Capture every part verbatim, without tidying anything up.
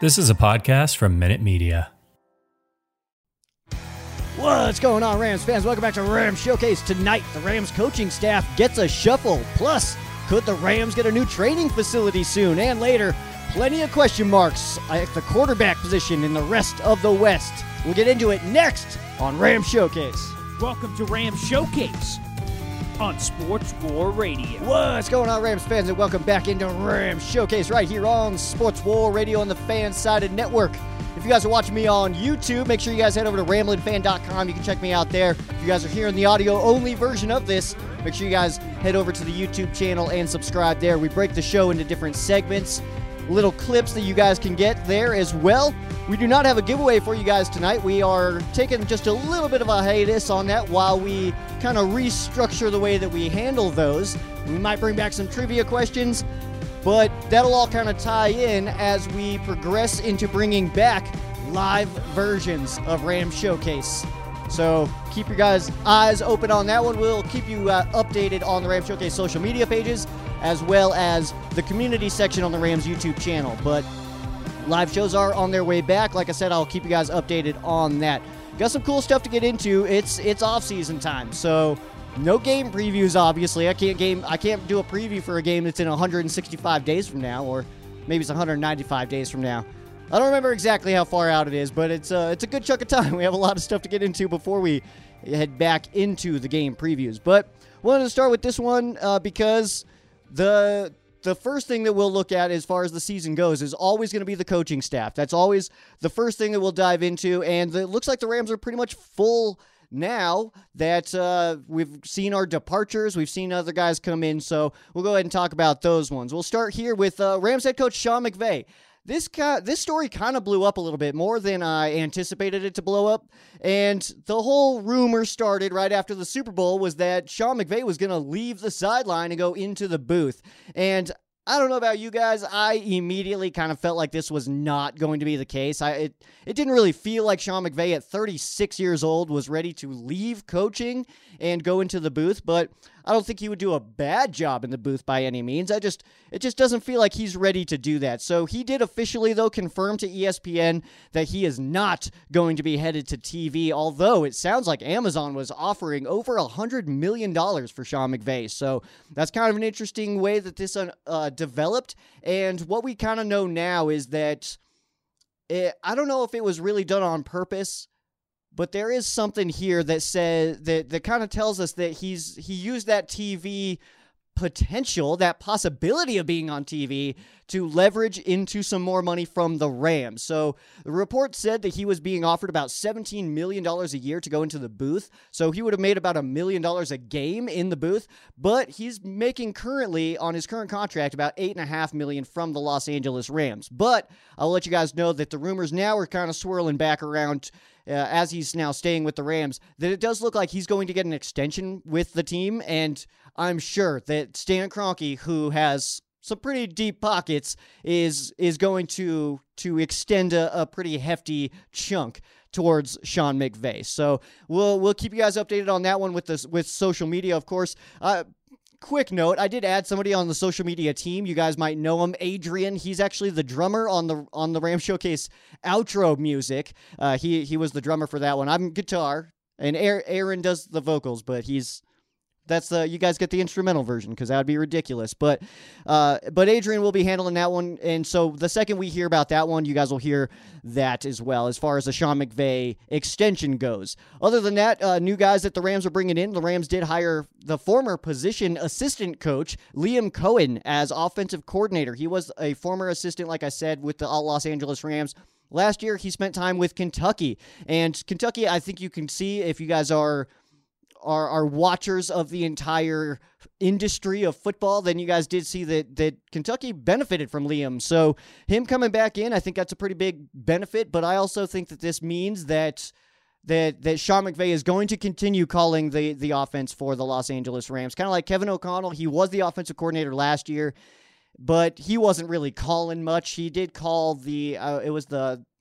This is a podcast from Minute Media. What's going on, Rams fans? Welcome back to Rams Showcase. Tonight, the Rams coaching staff gets a shuffle. Plus, could the Rams get a new training facility soon? And later, plenty of question marks at the quarterback position in the rest of the West. We'll get into it next on Rams Showcase. Welcome to Rams Showcase on Sports War Radio. What's going on, Rams fans, and welcome back into Rams Showcase right here on Sports War Radio on the Fan-Sided Network. If you guys are watching me on YouTube, make sure you guys head over to ramblin fan dot com. You can check me out there. If you guys are hearing the audio-only version of this, make sure you guys head over to the YouTube channel and subscribe there. We break the show into different segments, little clips that you guys can get there as well. We do not have a giveaway for you guys tonight. We are taking just a little bit of a hiatus on that while we kind of restructure the way that we handle those. We might bring back some trivia questions, but that'll all kind of tie in as we progress into bringing back live versions of Rams Showcase. So keep your guys' eyes open on that one. We'll keep you uh, updated on the Rams Showcase social media pages as well as the community section on the Rams YouTube channel. But live shows are on their way back. Like I said, I'll keep you guys updated on that. Got some cool stuff to get into. It's it's off-season time, so no game previews, obviously. I can't game. I can't do a preview for a game that's in one hundred sixty-five days from now, or maybe it's one hundred ninety-five days from now. I don't remember exactly how far out it is, but it's uh, it's a good chunk of time. We have a lot of stuff to get into before we head back into the game previews. But wanted to start with this one uh, because the the first thing that we'll look at as far as the season goes is always going to be the coaching staff. That's always the first thing that we'll dive into, and it looks like the Rams are pretty much full now that uh, we've seen our departures. We've seen other guys come in, so we'll go ahead and talk about those ones. We'll start here with uh, Rams head coach Sean McVay. This ki- this story kind of blew up a little bit more than I anticipated it to blow up, and the whole rumor started right after the Super Bowl was that Sean McVay was going to leave the sideline and go into the booth, and I don't know about you guys, I immediately kind of felt like this was not going to be the case. I it, it didn't really feel like Sean McVay at thirty-six years old was ready to leave coaching and go into the booth, but I don't think he would do a bad job in the booth by any means. I just it just doesn't feel like he's ready to do that. So he did officially, though, confirm to E S P N that he is not going to be headed to T V, although it sounds like Amazon was offering over one hundred million dollars for Sean McVay. So that's kind of an interesting way that this uh, developed. And what we kind of know now is that it, I don't know if it was really done on purpose, but there is something here that says that, that kind of tells us that he's he used that T V potential, that possibility of being on T V, to leverage into some more money from the Rams. So the report said that he was being offered about seventeen million dollars a year to go into the booth. So he would have made about a million dollars a game in the booth, but he's making currently on his current contract about eight and a half million from the Los Angeles Rams. But I'll let you guys know that the rumors now are kind of swirling back around Uh, as he's now staying with the Rams, that it does look like he's going to get an extension with the team, and I'm sure that Stan Kroenke, who has some pretty deep pockets, is is going to to extend a, a pretty hefty chunk towards Sean McVay. So we'll we'll keep you guys updated on that one with this with social media, of course. Uh, Quick note, I did add somebody on the social media team. You guys might know him, Adrian. He's actually the drummer on the on the Rams Showcase outro music. Uh, he he was the drummer for that one. I'm guitar, and Aaron does the vocals, but he's that's the you guys get the instrumental version because that would be ridiculous. But uh, but Adrian will be handling that one, and so the second we hear about that one, you guys will hear that as well as far as the Sean McVay extension goes. Other than that, uh, new guys that the Rams are bringing in, the Rams did hire the former position assistant coach Liam Cohen as offensive coordinator. He was a former assistant, like I said, with the Los Angeles Rams. Last year, he spent time with Kentucky, and Kentucky, I think you can see if you guys are Are, are watchers of the entire industry of football, then you guys did see that that Kentucky benefited from Liam. So him coming back in, I think that's a pretty big benefit, but I also think that this means that that that Sean McVay is going to continue calling the, the offense for the Los Angeles Rams. Kind of like Kevin O'Connell. He was the offensive coordinator last year, but he wasn't really calling much. He did call the, uh, it was the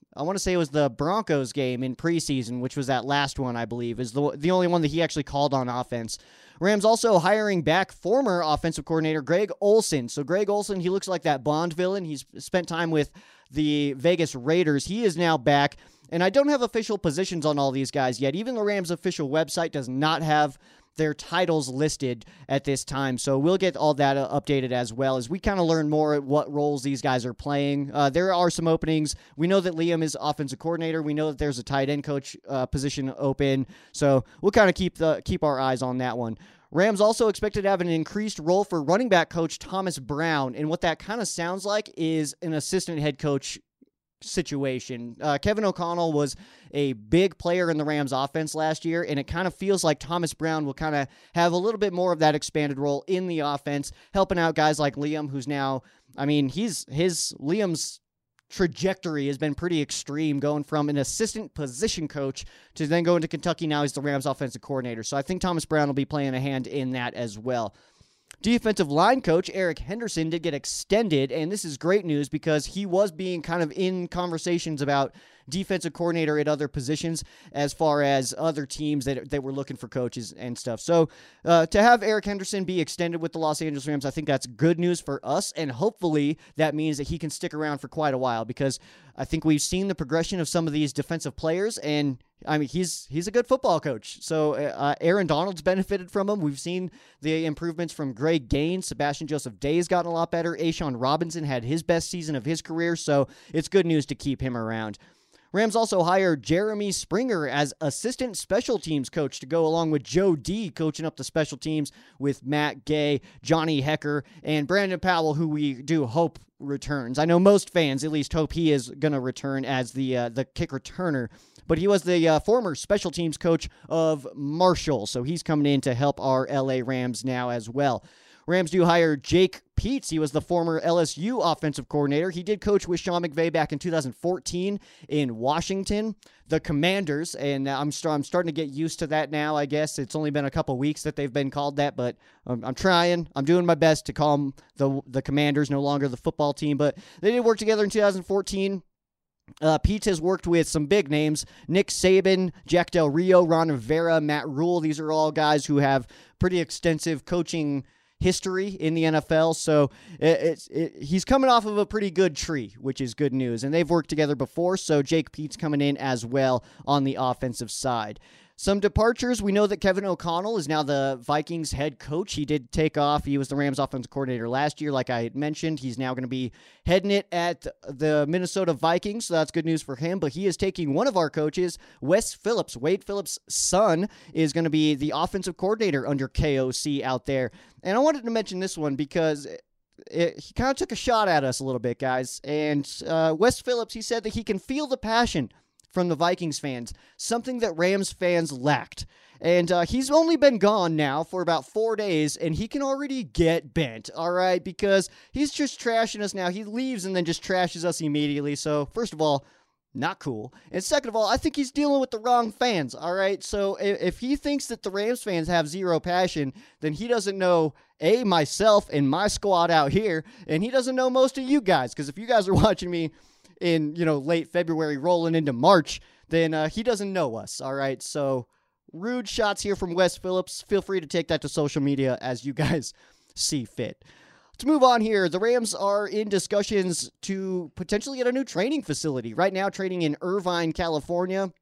I want to say it was the Broncos game in preseason, which was that last one, I believe, is the the only one that he actually called on offense. Rams also hiring back former offensive coordinator Greg Olsen. So Greg Olsen, he looks like that Bond villain. He's spent time with the Vegas Raiders. He is now back. And I don't have official positions on all these guys yet. Even the Rams official website does not have their titles listed at this time. So we'll get all that uh, updated as well as we kind of learn more at what roles these guys are playing. Uh, there are some openings. We know that Liam is offensive coordinator. We know that there's a tight end coach uh, position open. So we'll kind of keep the keep our eyes on that one. Rams also expected to have an increased role for running back coach Thomas Brown. And what that kind of sounds like is an assistant head coach situation. Uh, Kevin O'Connell was a big player in the Rams offense last year, and it kind of feels like Thomas Brown will kind of have a little bit more of that expanded role in the offense, helping out guys like Liam, who's now, I mean, he's his Liam's trajectory has been pretty extreme, going from an assistant position coach to then going to Kentucky. Now he's the Rams offensive coordinator. So I think Thomas Brown will be playing a hand in that as well. Defensive line coach Eric Henderson did get extended, and this is great news because he was being kind of in conversations about defensive coordinator at other positions as far as other teams that, that were looking for coaches and stuff. So uh, to have Eric Henderson be extended with the Los Angeles Rams, I think that's good news for us, and hopefully that means that he can stick around for quite a while because I think we've seen the progression of some of these defensive players, and I mean, he's he's a good football coach. So uh, Aaron Donald's benefited from him. We've seen the improvements from Greg Gaines. Sebastian Joseph Day's gotten a lot better. A'Shawn Robinson had his best season of his career, so it's good news to keep him around. Rams also hired Jeremy Springer as assistant special teams coach to go along with Joe D coaching up the special teams with Matt Gay, Johnny Hecker, and Brandon Powell, who we do hope returns. I know most fans at least hope he is going to return as the uh, the kick returner, but he was the uh, former special teams coach of Marshall, so he's coming in to help our L A Rams now as well. Rams do hire Jake Peetz. He was the former L S U offensive coordinator. He did coach with Sean McVay back in two thousand fourteen in Washington, the Commanders, and I'm, st- I'm starting to get used to that now, I guess. It's only been a couple weeks that they've been called that, but I'm, I'm trying. I'm doing my best to call them the, the Commanders, no longer the football team, but they did work together in two thousand fourteen. Uh, Pete has worked with some big names, Nick Saban, Jack Del Rio, Ron Rivera, Matt Rule. These are all guys who have pretty extensive coaching history in the N F L, so it, it's it, he's coming off of a pretty good tree, which is good news, and they've worked together before, so Jake Peetz coming in as well on the offensive side. Some departures. We know that Kevin O'Connell is now the Vikings head coach. He did take off. He was the Rams offensive coordinator last year, like I had mentioned. He's now going to be heading it at the Minnesota Vikings, so that's good news for him. But he is taking one of our coaches, Wes Phillips. Wade Phillips' son is going to be the offensive coordinator under K O C out there. And I wanted to mention this one because It, it, he kind of took a shot at us a little bit, guys. And uh, Wes Phillips, he said that he can feel the passion from the Vikings fans, something that Rams fans lacked. And uh, he's only been gone now for about four days, and he can already get bent, all right, because he's just trashing us now. He leaves and then just trashes us immediately. So, first of all, not cool. And second of all, I think he's dealing with the wrong fans, all right? So if, if he thinks that the Rams fans have zero passion, then he doesn't know, A, myself and my squad out here, and he doesn't know most of you guys, because if you guys are watching me in, you know, late February rolling into March, then uh, he doesn't know us, all right? So rude shots here from Wes Phillips. Feel free to take that to social media as you guys see fit. Let's move on here. The Rams are in discussions to potentially get a new training facility. Right now, training in Irvine, California.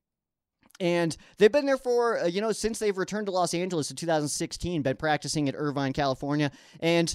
And they've been there for, uh, you know, since they've returned to Los Angeles in two thousand sixteen, been practicing at Irvine, California. And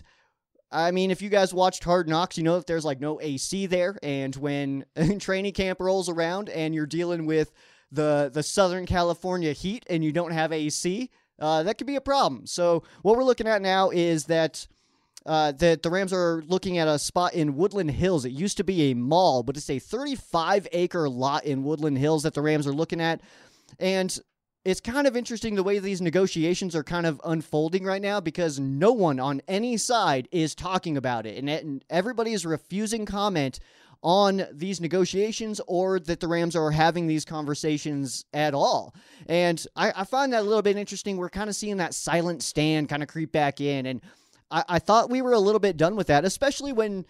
I mean, if you guys watched Hard Knocks, you know that there's like no A C there. And when training camp rolls around and you're dealing with the, the Southern California heat and you don't have A C, uh, that could be a problem. So what we're looking at now is that uh, that the Rams are looking at a spot in Woodland Hills. It used to be a mall, but it's a thirty-five acre lot in Woodland Hills that the Rams are looking at. And it's kind of interesting the way these negotiations are kind of unfolding right now because no one on any side is talking about it. And, it, and everybody is refusing comment on these negotiations or that the Rams are having these conversations at all. And I, I find that a little bit interesting. We're kind of seeing that silent stand kind of creep back in. And I, I thought we were a little bit done with that, especially when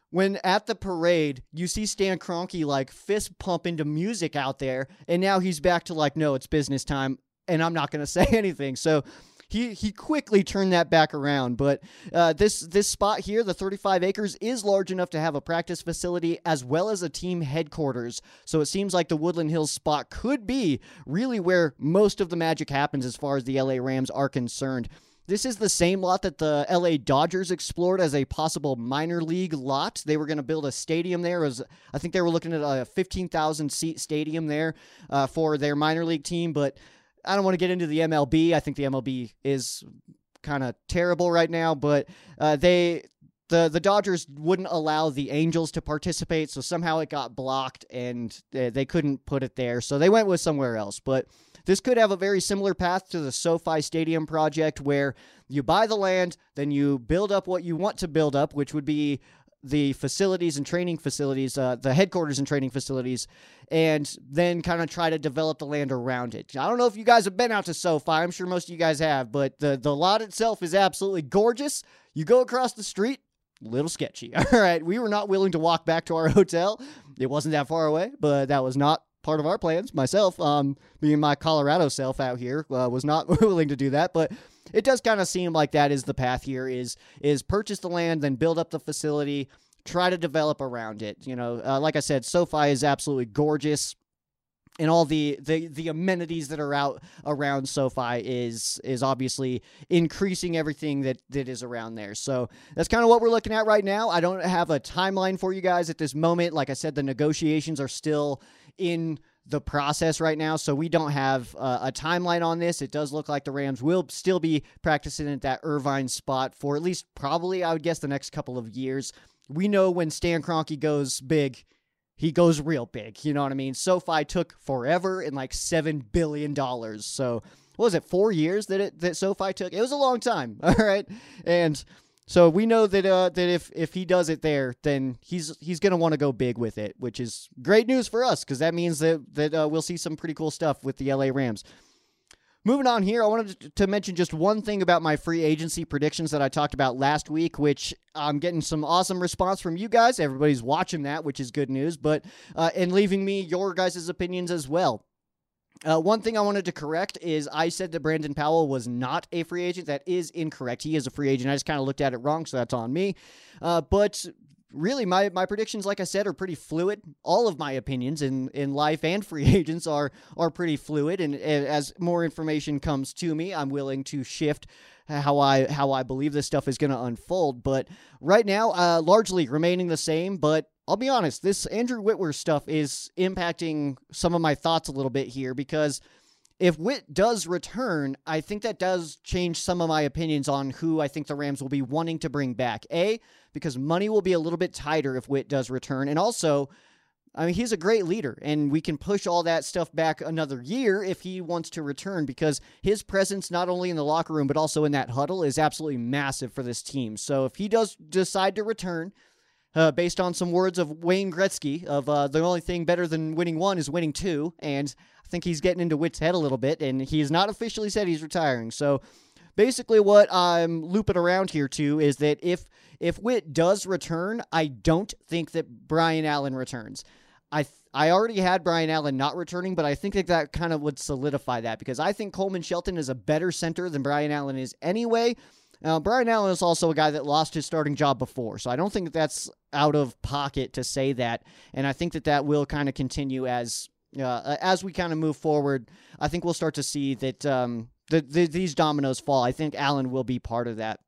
when at the parade, you see Stan Kroenke like fist pumping to music out there, and now he's back to like, no, it's business time, and I'm not going to say anything. So he he quickly turned that back around. But uh, this this spot here, the thirty-five acres, is large enough to have a practice facility as well as a team headquarters. So it seems like the Woodland Hills spot could be really where most of the magic happens as far as the L A Rams are concerned. This is the same lot that the L A Dodgers explored as a possible minor league lot. They were going to build a stadium there. It was, I think they were looking at a fifteen thousand seat stadium there uh, for their minor league team, but I don't want to get into the M L B. I think the M L B is kind of terrible right now, but uh, they... The the Dodgers wouldn't allow the Angels to participate, so somehow it got blocked, and they, they couldn't put it there. So they went with somewhere else. But this could have a very similar path to the SoFi Stadium project, where you buy the land, then you build up what you want to build up, which would be the facilities and training facilities, uh, the headquarters and training facilities, and then kind of try to develop the land around it. I don't know if you guys have been out to SoFi. I'm sure most of you guys have, but the, the lot itself is absolutely gorgeous. You go across the street, little sketchy. All right, we were not willing to walk back to our hotel. It wasn't that far away, but that was not part of our plans. Myself, um, being my Colorado self out here, uh, was not willing to do that, but it does kind of seem like that is the path here, is is purchase the land, then build up the facility, try to develop around it. You know, uh, like I said, SoFi is absolutely gorgeous. And all the, the, the amenities that are out around SoFi is is obviously increasing everything that, that is around there. So that's kind of what we're looking at right now. I don't have a timeline for you guys at this moment. Like I said, the negotiations are still in the process right now, so we don't have uh, a timeline on this. It does look like the Rams will still be practicing at that Irvine spot for at least probably, I would guess, the next couple of years. We know when Stan Kroenke goes big, he goes real big, you know what I mean? SoFi took forever and like seven billion dollars. So what was it, four years that it that SoFi took? It was a long time, all right? And so we know that uh, that if if he does it there, then he's he's going to want to go big with it, which is great news for us because that means that, that uh, we'll see some pretty cool stuff with the L A Rams. Moving on here, I wanted to mention just one thing about my free agency predictions that I talked about last week, which I'm getting some awesome response from you guys. Everybody's watching that, which is good news, but uh, and leaving me your guys' opinions as well. Uh, one thing I wanted to correct is I said that Brandon Powell was not a free agent. That is incorrect. He is a free agent. I just kind of looked at it wrong, so that's on me. Uh, but really, my, my predictions, like I said, are pretty fluid. All of my opinions in, in life and free agents are are pretty fluid, and, and as more information comes to me, I'm willing to shift how I how I believe this stuff is going to unfold. But right now, uh, largely remaining the same, but I'll be honest, this Andrew Whitworth stuff is impacting some of my thoughts a little bit here, because if Witt does return, I think that does change some of my opinions on who I think the Rams will be wanting to bring back. A, because money will be a little bit tighter if Witt does return, and also, I mean, he's a great leader, and we can push all that stuff back another year if he wants to return, because his presence, not only in the locker room, but also in that huddle, is absolutely massive for this team. So if he does decide to return, uh, based on some words of Wayne Gretzky, of uh, the only thing better than winning one is winning two, and I think he's getting into Witt's head a little bit, and he has not officially said he's retiring. So basically what I'm looping around here to is that if if Witt does return, I don't think that Brian Allen returns. I th- I already had Brian Allen not returning, but I think that that kind of would solidify that, because I think Coleman Shelton is a better center than Brian Allen is anyway. Now, Brian Allen is also a guy that lost his starting job before, so I don't think that that's out of pocket to say that, and I think that that will kind of continue as uh, as we kind of move forward. I think we'll start to see that um, the, the, these dominoes fall. I think Allen will be part of that.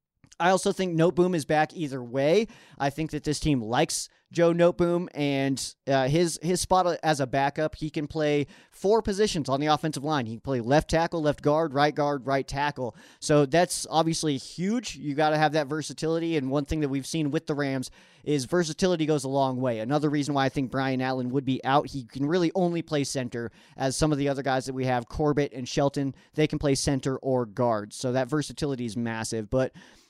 I also think Noteboom is back either way. I think that this team likes Joe Noteboom, and uh, his his spot as a backup, he can play four positions on the offensive line. He can play left tackle, left guard, right guard, right tackle. So that's obviously huge. You got to have that versatility, and one thing that we've seen with the Rams is versatility goes a long way. Another reason why I think Brian Allen would be out, he can really only play center, as some of the other guys that we have, Corbett and Shelton, they can play center or guard. So that versatility is massive. But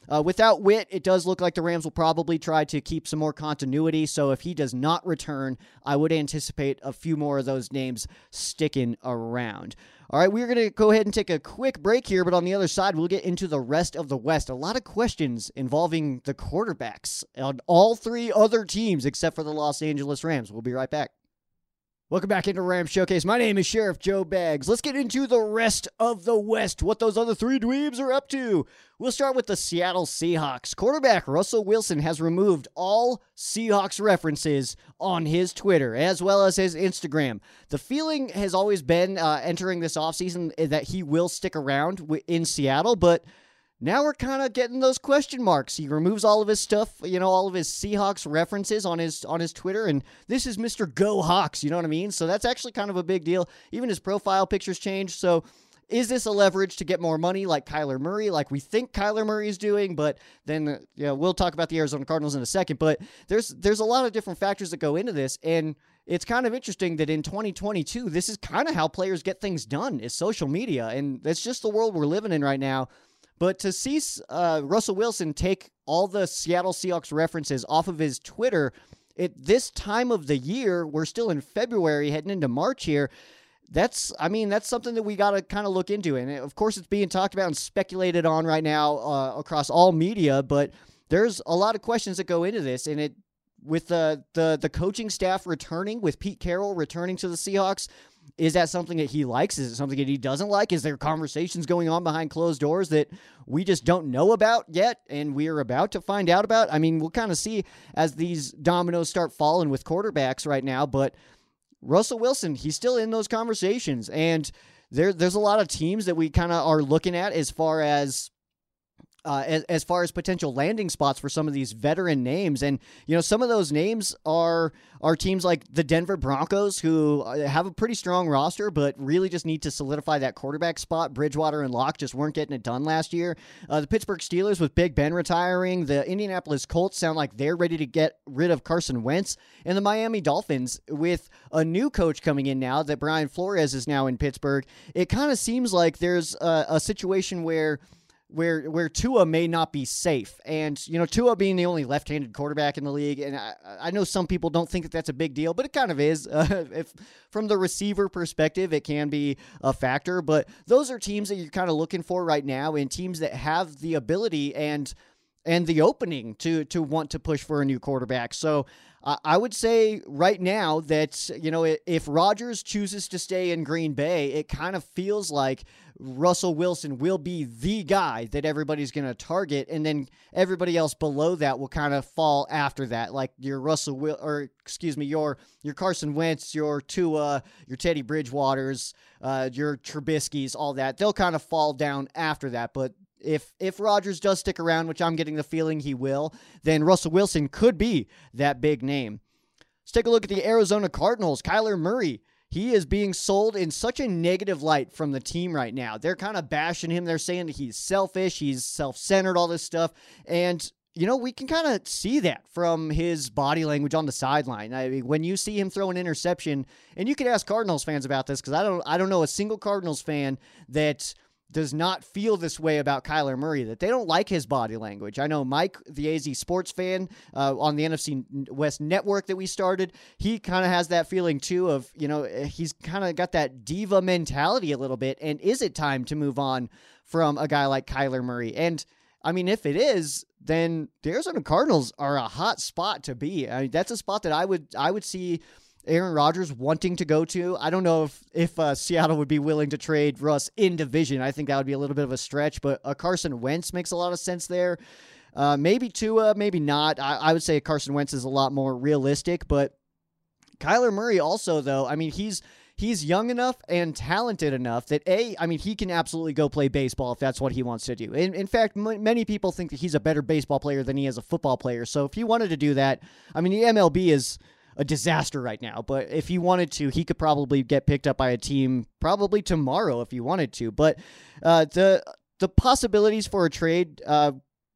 Uh, without Witt, it does look like the Rams will probably try to keep some more continuity. So if he does not return, I would anticipate a few more of those names sticking around. All right, we're going to go ahead and take a quick break here, but on the other side, we'll get into the rest of the West. A lot of questions involving the quarterbacks on all three other teams except for the Los Angeles Rams. We'll be right back. Welcome back into Rams Showcase. My name is Sheriff Joe Baggs. Let's get into the rest of the West, what those other three dweebs are up to. We'll start with the Seattle Seahawks. Quarterback Russell Wilson has removed all Seahawks references on his Twitter as well as his Instagram. The feeling has always been uh, entering this offseason that he will stick around w- in Seattle, but now we're kind of getting those question marks. He removes all of his stuff, you know, all of his Seahawks references on his on his Twitter, and this is Mister Go Hawks, you know what I mean? So that's actually kind of a big deal. Even his profile pictures changed. So is this a leverage to get more money like Kyler Murray, like we think Kyler Murray is doing? But then, uh, you know, we'll talk about the Arizona Cardinals in a second. But there's there's a lot of different factors that go into this, and it's kind of interesting that in twenty twenty-two, this is kind of how players get things done, is social media, and that's just the world we're living in right now. But to see uh, Russell Wilson take all the Seattle Seahawks references off of his Twitter at this time of the year, we're still in February, heading into March here, that's, I mean, that's something that we got to kind of look into. And of course, it's being talked about and speculated on right now uh, across all media, but there's a lot of questions that go into this. And it, with the, the, the coaching staff returning, with Pete Carroll returning to the Seahawks, is that something that he likes? Is it something that he doesn't like? Is there conversations going on behind closed doors that we just don't know about yet and we are about to find out about? I mean, we'll kind of see as these dominoes start falling with quarterbacks right now, but Russell Wilson, he's still in those conversations, and there, there's a lot of teams that we kind of are looking at as far as Uh, as, as far as potential landing spots for some of these veteran names. And, you know, some of those names are are teams like the Denver Broncos, who have a pretty strong roster, but really just need to solidify that quarterback spot. Bridgewater and Locke just weren't getting it done last year. Uh, the Pittsburgh Steelers with Big Ben retiring. The Indianapolis Colts sound like they're ready to get rid of Carson Wentz. And the Miami Dolphins, with a new coach coming in now, that Brian Flores is now in Pittsburgh, it kind of seems like there's a, a situation where where where Tua may not be safe. And, you know, Tua being the only left-handed quarterback in the league, and I, I know some people don't think that that's a big deal, but it kind of is. Uh, if from the receiver perspective, it can be a factor. But those are teams that you're kind of looking for right now, and teams that have the ability and and the opening to to want to push for a new quarterback. So uh, I would say right now that, you know, if Rodgers chooses to stay in Green Bay, it kind of feels like Russell Wilson will be the guy that everybody's going to target, and then everybody else below that will kind of fall after that, like your Russell Will, or excuse me, your your Carson Wentz, your Tua, your Teddy Bridgewaters, uh, your Trubisky's, all that. They'll kind of fall down after that, but If if Rodgers does stick around, which I'm getting the feeling he will, then Russell Wilson could be that big name. Let's take a look at the Arizona Cardinals. Kyler Murray, he is being sold in such a negative light from the team right now. They're kind of bashing him. They're saying that he's selfish, he's self-centered, all this stuff. And, you know, we can kind of see that from his body language on the sideline. I mean, when you see him throw an interception, and you can ask Cardinals fans about this, because I don't, I don't know a single Cardinals fan that does not feel this way about Kyler Murray, that they don't like his body language. I know Mike, the A Z Sports fan uh, on the N F C West network that we started, he kind of has that feeling too of, you know, he's kind of got that diva mentality a little bit. And is it time to move on from a guy like Kyler Murray? And I mean, if it is, then the Arizona Cardinals are a hot spot to be. I mean, that's a spot that I would, I would see Aaron Rodgers wanting to go to. I don't know if, if uh, Seattle would be willing to trade Russ in division. I think that would be a little bit of a stretch, but a Carson Wentz makes a lot of sense there. Uh, maybe Tua, maybe not. I, I would say Carson Wentz is a lot more realistic, but Kyler Murray also, though, I mean, he's he's young enough and talented enough that, A, I mean, he can absolutely go play baseball if that's what he wants to do. In, in fact, m- many people think that he's a better baseball player than he is a football player. So if he wanted to do that, I mean, the M L B is a disaster right now, but if he wanted to, he could probably get picked up by a team probably tomorrow if he wanted to. But uh, the the possibilities for a trade, uh,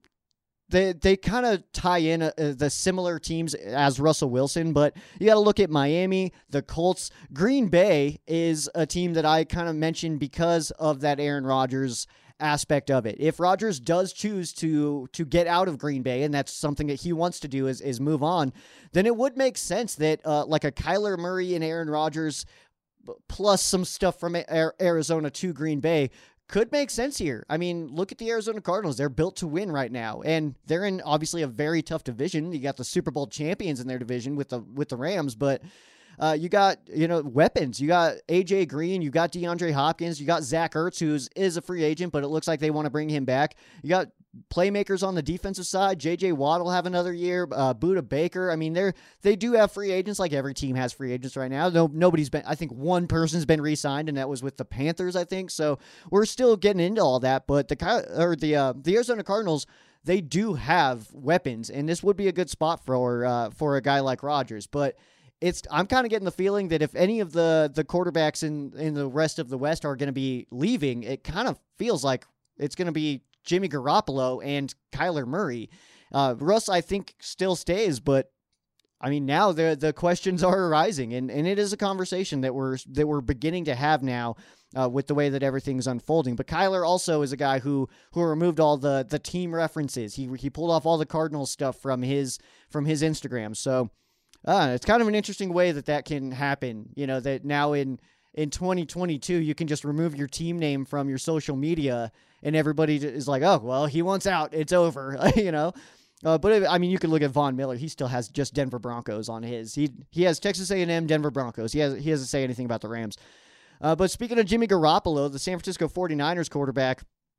they they kind of tie in uh, the similar teams as Russell Wilson, but you got to look at Miami, the Colts. Green Bay is a team that I kind of mentioned because of that Aaron Rodgers aspect of it. If Rodgers does choose to to get out of Green Bay, and that's something that he wants to do is, is move on, then it would make sense that uh, like a Kyler Murray and Aaron Rodgers plus some stuff from Arizona to Green Bay could make sense here. I mean, look at the Arizona Cardinals. They're built to win right now, and they're in obviously a very tough division. You got the Super Bowl champions in their division with the with the Rams, but uh, you got, you know, weapons. You got A J Green, you got DeAndre Hopkins, you got Zach Ertz, who is a free agent, but it looks like they want to bring him back. You got playmakers on the defensive side. J J Watt will have another year. Uh, Budda Baker. I mean, they're they do have free agents. Like every team has free agents right now. No, nobody's been. I think one person's been re-signed, and that was with the Panthers. I think so. We're still getting into all that, but the or the uh, the Arizona Cardinals, they do have weapons, and this would be a good spot for uh, for a guy like Rodgers. But it's I'm kind of getting the feeling that if any of the the quarterbacks in in the rest of the West are going to be leaving, it kind of feels like it's going to be Jimmy Garoppolo and Kyler Murray. Uh, Russ, I think, still stays, but I mean, now the the questions are arising, and, and it is a conversation that we're that we're beginning to have now uh, with the way that everything's unfolding. But Kyler also is a guy who who removed all the the team references. He he pulled off all the Cardinals stuff from his from his Instagram. So uh, it's kind of an interesting way that that can happen. You know, that now in in twenty twenty-two you can just remove your team name from your social media, and everybody is like, oh, well, he wants out. It's over, you know? Uh, but, it, I mean, you could look at Von Miller. He still has just Denver Broncos on his. He he has Texas A and M, Denver Broncos. He, has, he doesn't say anything about the Rams. Uh, but speaking of Jimmy Garoppolo, the San Francisco forty-niners quarterback,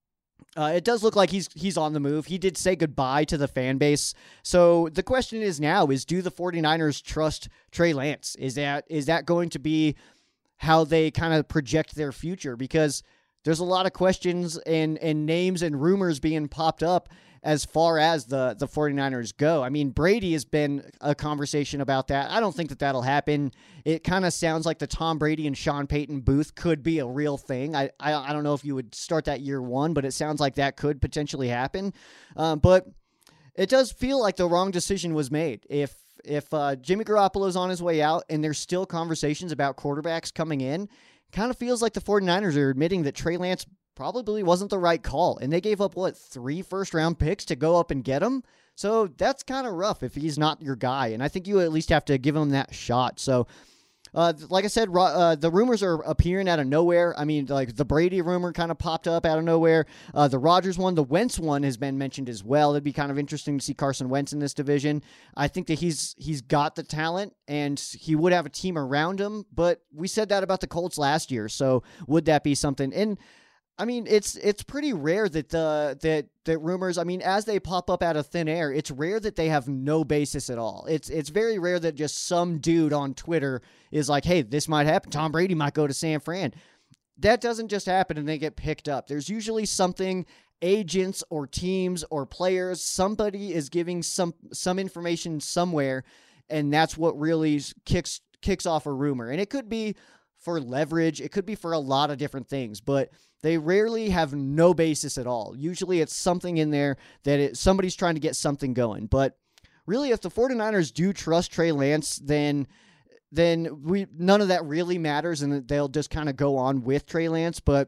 uh, it does look like he's he's on the move. He did say goodbye to the fan base. So the question is now is, do the forty-niners trust Trey Lance? Is that is that going to be how they kind of project their future? Because there's a lot of questions and, and names and rumors being popped up as far as the, the forty-niners go. I mean, Brady has been a conversation about that. I don't think that that'll happen. It kind of sounds like the Tom Brady and Sean Payton booth could be a real thing. I, I, I don't know if you would start that year one, but it sounds like that could potentially happen. Um, but it does feel like the wrong decision was made. If if uh, Jimmy Garoppolo's on his way out and there's still conversations about quarterbacks coming in, kind of feels like the forty-niners are admitting that Trey Lance probably wasn't the right call. And they gave up, what, three first-round picks to go up and get him? So that's kind of rough if he's not your guy. And I think you at least have to give him that shot. So, uh, like I said, uh, the rumors are appearing out of nowhere. I mean, like the Brady rumor kind of popped up out of nowhere. Uh, the Rodgers one, the Wentz one has been mentioned as well. It'd be kind of interesting to see Carson Wentz in this division. I think that he's he's got the talent and he would have a team around him. But we said that about the Colts last year. So would that be something? And I mean, it's it's pretty rare that the that that rumors, I mean, as they pop up out of thin air, it's rare that they have no basis at all. It's it's very rare that just some dude on Twitter is like, hey, this might happen. Tom Brady might go to San Fran. That doesn't just happen and they get picked up. There's usually something, agents or teams or players, somebody is giving some some information somewhere, and that's what really kicks kicks off a rumor. And it could be for leverage. It could be for a lot of different things, but they rarely have no basis at all. Usually it's something in there that it, somebody's trying to get something going. But really, if the forty-niners do trust Trey Lance, then then we none of that really matters, and they'll just kind of go on with Trey Lance. But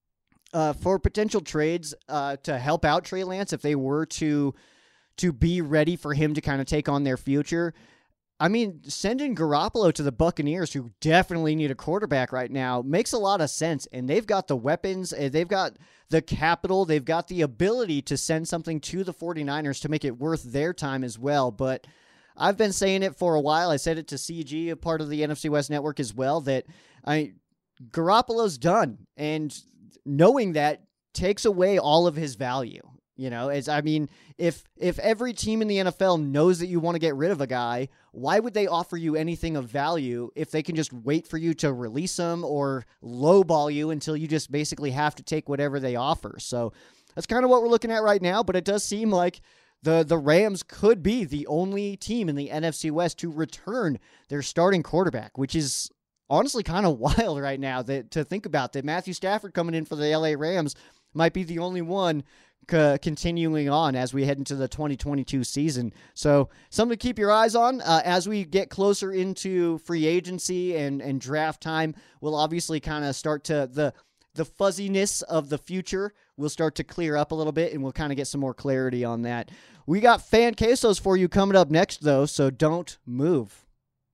uh, for potential trades uh, to help out Trey Lance, if they were to to be ready for him to kind of take on their future, I mean, sending Garoppolo to the Buccaneers, who definitely need a quarterback right now, makes a lot of sense. And they've got the weapons, they've got the capital, they've got the ability to send something to the forty-niners to make it worth their time as well. But I've been saying it for a while. I said it to C G, a part of the N F C West Network as well, that I Garoppolo's done. And knowing that takes away all of his value. You know, as I mean, if if every team in the N F L knows that you want to get rid of a guy, why would they offer you anything of value if they can just wait for you to release him or lowball you until you just basically have to take whatever they offer? So that's kind of what we're looking at right now, but it does seem like the, the Rams could be the only team in the N F C West to return their starting quarterback, which is honestly kind of wild right now that to think about that Matthew Stafford coming in for the L A Rams might be the only one C- continuing on as we head into the twenty twenty-two season. So something to keep your eyes on uh, as we get closer into free agency and, and draft time. We'll obviously kind of start to the the fuzziness of the future will start to clear up a little bit, and we'll kind of get some more clarity on that. We got fan quesos for you coming up next, though, so don't move.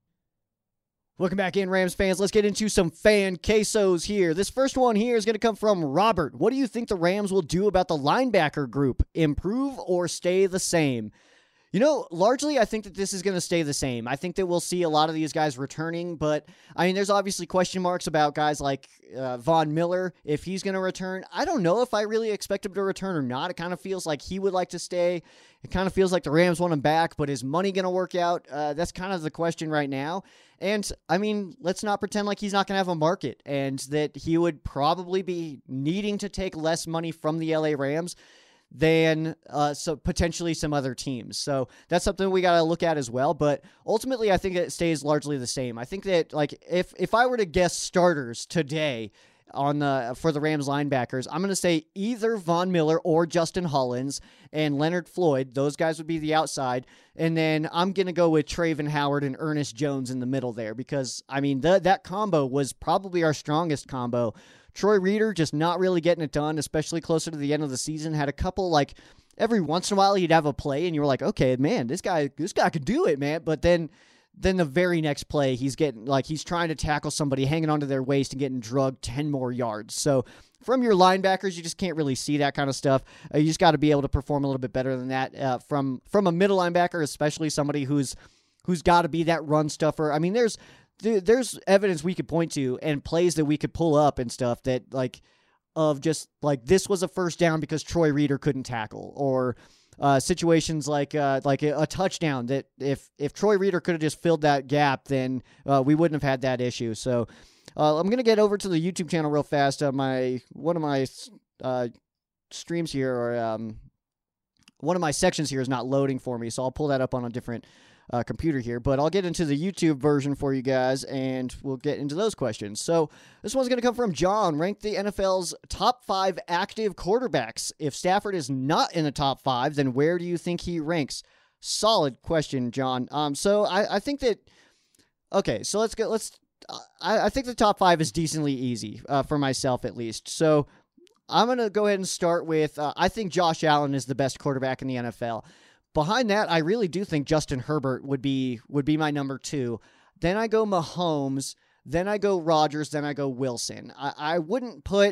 Welcome back in, Rams fans. Let's get into some fan quesos here. This first one here is going to come from Robert. What do you think the Rams will do about the linebacker group? Improve or stay the same? You know, largely I think that this is going to stay the same. I think that we'll see a lot of these guys returning, but I mean, there's obviously question marks about guys like uh, Von Miller, if he's going to return. I don't know if I really expect him to return or not. It kind of feels like he would like to stay. It kind of feels like the Rams want him back, but is money going to work out? Uh, that's kind of the question right now. And, I mean, let's not pretend like he's not going to have a market and that he would probably be needing to take less money from the L A Rams than uh, so potentially some other teams. So that's something we got to look at as well. But ultimately, I think it stays largely the same. I think that, like, if, if I were to guess starters today on the for the Rams linebackers, I'm going to say either Von Miller or Justin Hollins and Leonard Floyd. Those guys would be the outside. And then I'm going to go with Traven Howard and Ernest Jones in the middle there because, I mean, the, that combo was probably our strongest combo. Troy Reeder just not really getting it done, especially closer to the end of the season. Had a couple, like, every once in a while he'd have a play and you were like, okay, man, this guy this guy could do it, man. But then Then the very next play, he's getting like he's trying to tackle somebody, hanging onto their waist and getting drugged ten more yards. So from your linebackers, you just can't really see that kind of stuff. Uh, you just got to be able to perform a little bit better than that. Uh, from from a middle linebacker, especially somebody who's who's got to be that run stuffer. I mean, there's there's evidence we could point to and plays that we could pull up and stuff that like of just like this was a first down because Troy Reeder couldn't tackle, or Uh, situations like uh, like a, a touchdown that if if Troy Reeder could have just filled that gap, then uh, we wouldn't have had that issue. So uh, I'm gonna get over to the YouTube channel real fast. Uh, my one of my uh, streams here, or um, one of my sections here is not loading for me, so I'll pull that up on a different uh, computer here. But I'll get into the YouTube version for you guys, and we'll get into those questions. So this one's going to come from John. Rank the N F L's top five active quarterbacks. If Stafford is not in the top five, then where do you think he ranks? Solid question, John. Um, so I, I think that, okay, so let's go, let's, I, I think the top five is decently easy uh, for myself at least. So I'm going to go ahead and start with, uh, I think Josh Allen is the best quarterback in the N F L. Behind that, I really do think Justin Herbert would be would be my number two. Then I go Mahomes. Then I go Rodgers. Then I go Wilson. I, I wouldn't put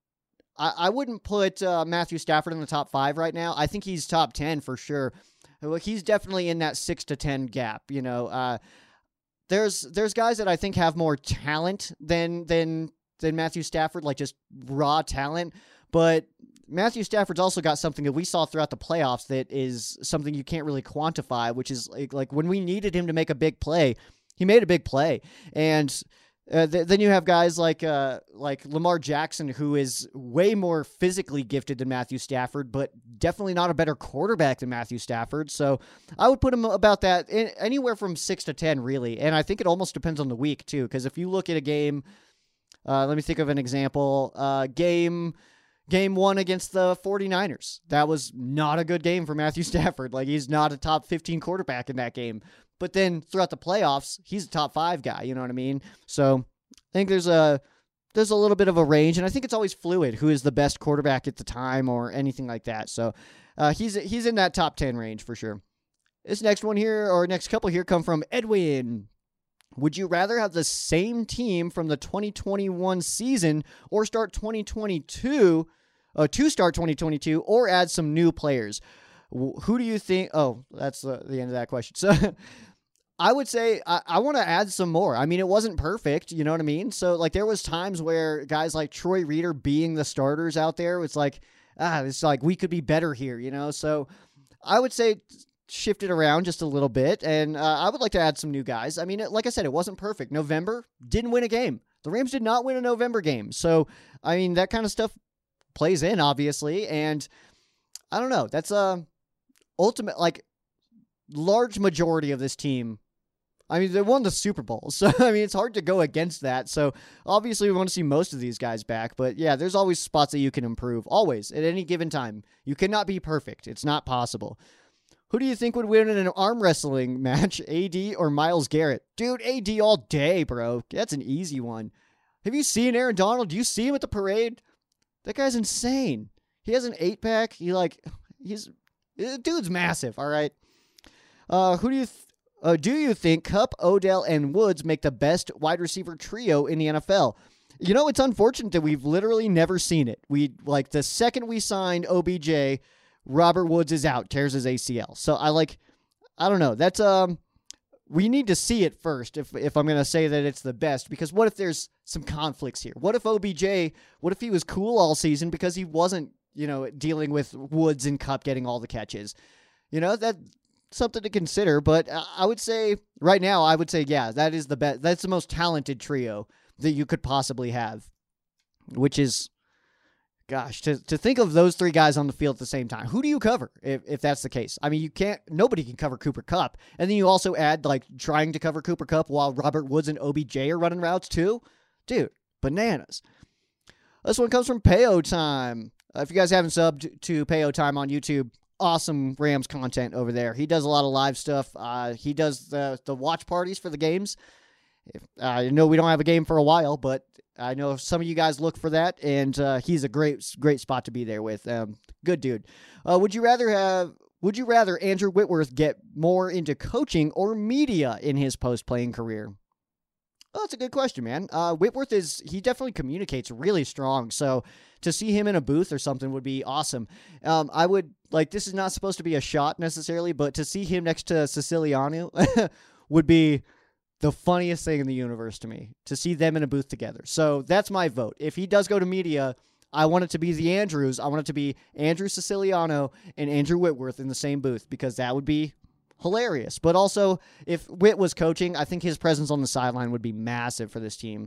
I, I wouldn't put uh, Matthew Stafford in the top five right now. I think he's top ten for sure. He's definitely in that six to ten gap. You know, uh, there's there's guys that I think have more talent than than than Matthew Stafford, like just raw talent, but Matthew Stafford's also got something that we saw throughout the playoffs that is something you can't really quantify, which is like, like when we needed him to make a big play, he made a big play. And uh, th- then you have guys like uh, like Lamar Jackson, who is way more physically gifted than Matthew Stafford, but definitely not a better quarterback than Matthew Stafford. So I would put him about that in, anywhere from six to ten, really. And I think it almost depends on the week, too, because if you look at a game, uh, let me think of an example, uh, game... Game one against the 49ers. That was not a good game for Matthew Stafford. Like, he's not a top fifteen quarterback in that game. But then throughout the playoffs, he's a top five guy. You know what I mean? So I think there's a there's a little bit of a range, and I think it's always fluid who is the best quarterback at the time or anything like that. So uh, he's he's in that top ten range for sure. This next one here, or next couple here, come from Edwin. Would you rather have the same team from the twenty twenty-one season or start twenty twenty-two, uh, to start twenty twenty-two, or add some new players? Who do you think? Oh, that's the, the end of that question. So I would say I, I want to add some more. I mean, it wasn't perfect. You know what I mean? So like there was times where guys like Troy Reeder being the starters out there, it's like, ah, it's like we could be better here, you know? So I would say shift it around just a little bit, and uh, I would like to add some new guys. I mean, it, like I said, it wasn't perfect. November didn't win a game. The Rams did not win a November game. So, I mean, that kind of stuff plays in, obviously, and I don't know. That's a ultimate, like, large majority of this team. I mean, they won the Super Bowl, so, I mean, it's hard to go against that. So, obviously, we want to see most of these guys back, but, yeah, there's always spots that you can improve, always, at any given time. You cannot be perfect. It's not possible. Who do you think would win in an arm wrestling match, A D or Myles Garrett? Dude, A D all day, bro. That's an easy one. Have you seen Aaron Donald? Do you see him at the parade? That guy's insane. He has an eight-pack. He, like, he's, the dude's massive, all right? Uh, who do you, th- uh, do you think Kupp, Odell, and Woods make the best wide receiver trio in the N F L? You know, it's unfortunate that we've literally never seen it. We, like, the second we signed O B J, Robert Woods is out, tears his A C L. So I, like, I don't know. That's, um... we need to see it first if if I'm going to say that it's the best, because what if there's some conflicts here? What if O B J, what if he was cool all season because he wasn't, you know, dealing with Woods and Kupp getting all the catches? You know, that's something to consider, but I would say right now, I would say, yeah, that is the best. That's the most talented trio that you could possibly have, which is, gosh, to, to think of those three guys on the field at the same time. Who do you cover if, if that's the case? I mean, you can't, nobody can cover Cooper Kupp. And then you also add, like, trying to cover Cooper Kupp while Robert Woods and O B J are running routes too. Dude, bananas. This one comes from Payo Time. Uh, if you guys haven't subbed to Payo Time on YouTube, awesome Rams content over there. He does a lot of live stuff. Uh, he does the, the watch parties for the games. If, uh, I know we don't have a game for a while, but I know some of you guys look for that, and uh, he's a great, great spot to be there with. Um, good dude. Uh, would you rather have? Would you rather Andrew Whitworth get more into coaching or media in his post-playing career? Oh, that's a good question, man. Uh, Whitworth is he definitely communicates really strong, so to see him in a booth or something would be awesome. Um, I would like this is not supposed to be a shot necessarily, but to see him next to Siciliano would be the funniest thing in the universe to me, to see them in a booth together. So that's my vote. If he does go to media, I want it to be the Andrews. I want it to be Andrew Siciliano and Andrew Whitworth in the same booth, because that would be hilarious. But also, if Whit was coaching, I think his presence on the sideline would be massive for this team.